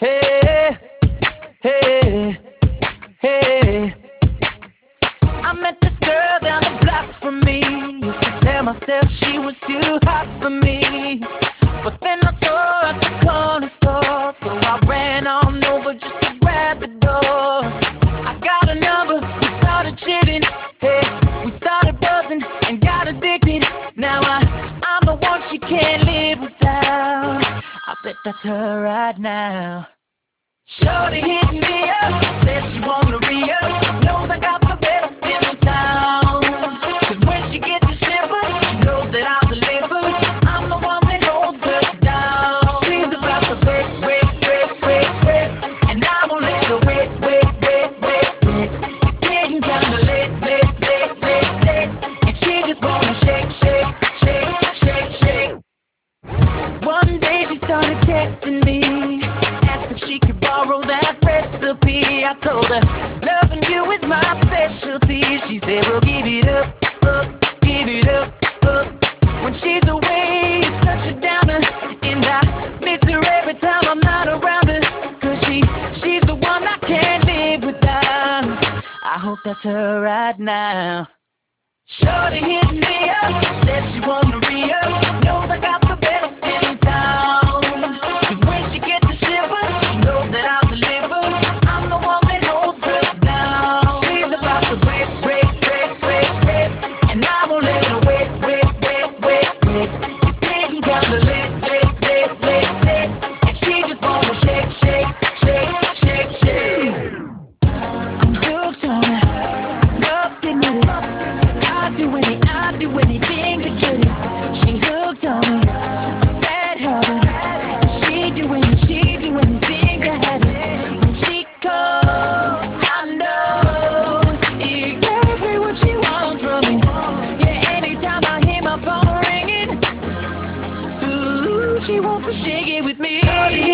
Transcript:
Hey, hey, hey. I met this girl down the block from me. Used to tell myself she was too hot for me. But then I saw her at the corner store, so I ran on over just to grab the door. I got a number, we started chilling. Hey, we started buzzing and got addicted. Now I'm the one she can't live without. I bet that's her right now. Shorty hit me up, said she wanna re-up. Knows I got the best in town. 'Cause when she gets the shiver, she knows that I'll deliver. I'm the one that holds her down. She's about to wait, and I won't let her wait. It's getting kinda late, and she just wanna shake. One day she started texting me, asked if she could borrow that recipe. I told her, loving you is my specialty. She said, well, give it up. When she's away, it's such a downer, and I miss her every time I'm not around her. 'Cause she's the one I can't live without. I hope that's her right now. Shorty hit me up, said she wanna re-up. Knows I got the best in town. 'Cause when she gets the shiver, she knows that I'll deliver. I'm the one that holds her down. She's about to wait, and I won't let her wait. It's getting kinda late, and she just wanna shake. I'm hooked on her, loved it with it. I do anything to get it. She hooked on me, a bad habit. She do anything to have it. When she calls, I know exactly what she wants from me. Yeah, anytime I hear my phone ringing, ooh, she wants to shake it with me.